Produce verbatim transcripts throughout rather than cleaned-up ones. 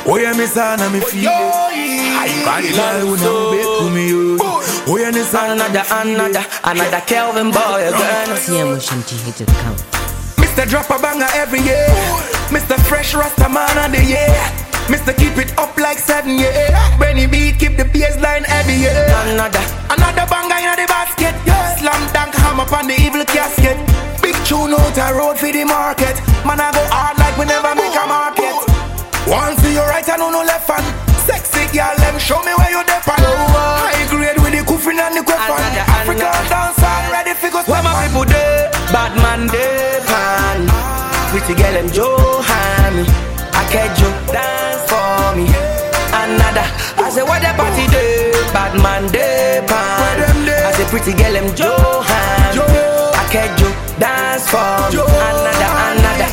Oh yeah, me son, me feel I body girl who never bet to me. Oh yeah, me son, Another, another, another Kelvin boy again. C M Ocean G H dot com. Mister Drop a banger every year. Mister Fresh Rasta man of the year. Mister Keep it up like seven year. Benny Beat keep the baseline heavy year. Another, Another banger in the basket. Slam dunk hammer on the evil casket. Big tune out a road for the market. Man I go hard like we never make a market. One to your right and on the left hand. Sexy girl, them show me where you depend. High grade with the kuffin and the quiffin. African dance all ready for go. where my people dey? Bad man dey pan. Pretty girl them Johan. I catch you dance for me. Another, I say what the party dey? Bad man dey pan. I say pretty girl them Johan. I catch you dance for me. Another, another.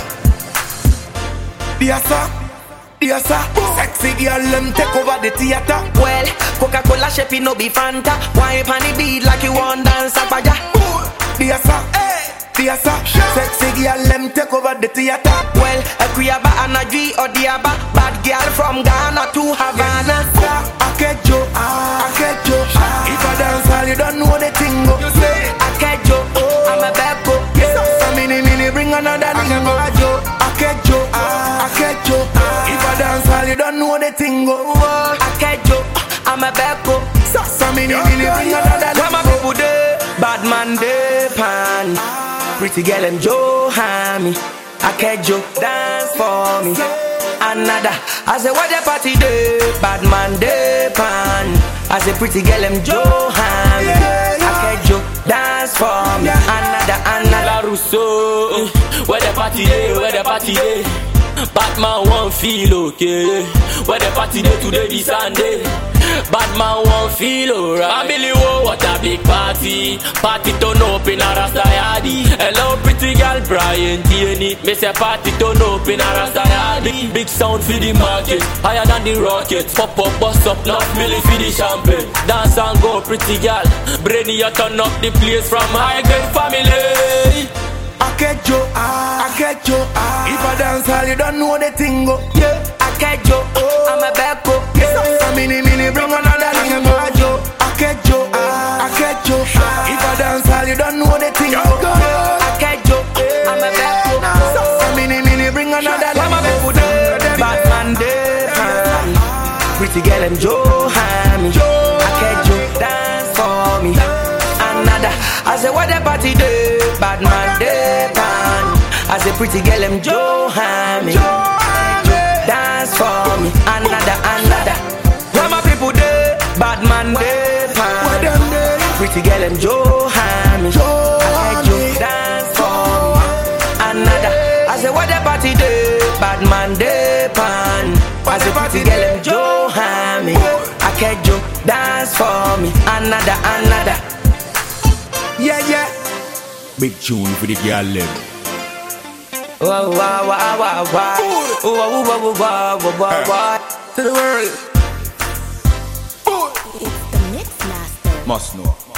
Yes sir, yes sir. Sexy girl, them take over the theater. Well, Coca-Cola shape it no be Fanta. Wine pan the beat like you want dance up ya. Yes sir, yes sir. Sexy girl, them take over the theater. Well, a Kuyaba and a G or Diaba. Bad girl from Ghana to Havana. I catch you, I catch you. If I dance all, you don't know the thing go. I catch you, I'm a bad go. So mini mini bring another nigga go. I catch you, I catch you. If I dance all, you don't know the thing go. I catch you, I'm a bad go. So mini mini bring another Where my people dey? Bad man dey pan. Pretty girl them Johan. I catch you dance for me. Another, I say what the party dey? Bad man dey pan. I say pretty girl them Johan. I catch you dance for me. Another, another Rousseau, where the party day, where the party day. Batman won't feel okay. Where the party day today this Sunday. Batman won't feel alright. I believe oh, what a big party. Party turn up in a Rasta yardy. Hello pretty girl Brian Tierney. Me say party turn up in a Rasta yardy. Big sound for the market, higher than the rocket. Pop up, bust up, not milli for the champagne. Dance and go pretty girl. Brainy you turn up the place from high grade family. I catch you, I catch you. If I dance all, you don't know the thing go. Yeah, I catch you, I'm a bad go. So mini mini bring another nigga go. I catch you, I catch you. If I dance all, you don't know the thing go. I catch you, I'm a bad go. So mini mini bring another Where my people dey? Bad man dey pan. Pretty girl them Johan. I catch you dance for me. Another, I say what the party dey? Bad man dey pan. I say pretty girl them Johan. I catch you dance for me. Another, another. Where my people dey? Bad man dey pan. Pretty girl them Johan. I catch you dance for me. Another, I say what the party dey? Bad man dey pan. I say pretty girl them Johan. I catch you dance for me. Another, another. Yeah, yeah. Big tune for the girl them. Wow, wow, wow, wow, wow. Wow, wow, wow, wow, wow, wow, wow. To the world. It's the Mix Master. Must know.